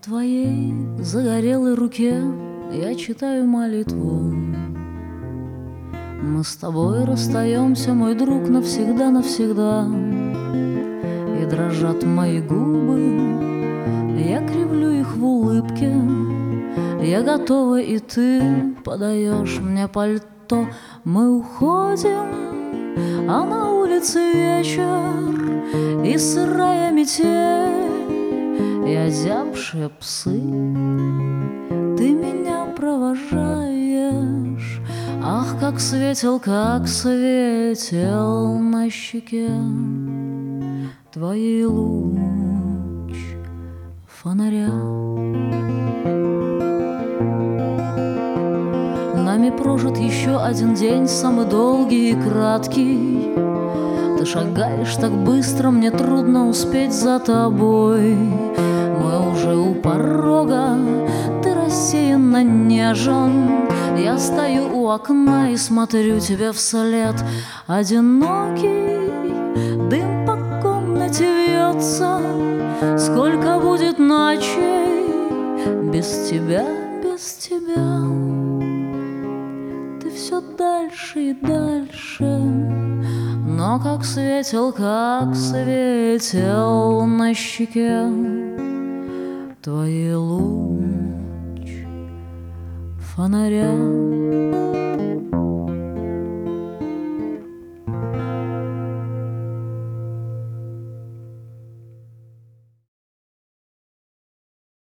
твоей загорелой руке я читаю молитву. Мы с тобой расстаемся, мой друг, навсегда, навсегда. И дрожат мои губы, я кривлю их в улыбке. Я готова, и ты подаешь мне пальто. Мы уходим, а на улице вечер, и сырая метель, и озябшие псы. Ты меня провожаешь, ах, как светил на щеке твоей луч фонаря. Нами прожит еще один день, самый долгий и краткий. Ты шагаешь так быстро, мне трудно успеть за тобой. Мы уже у порога, ты рассеянно нежен. Я стою у окна и смотрю тебе вслед. Одинокий дым по комнате вьется. Сколько будет ночей без тебя, без тебя. Ты все дальше и дальше, но как светил на щеке твоей луч фонаря.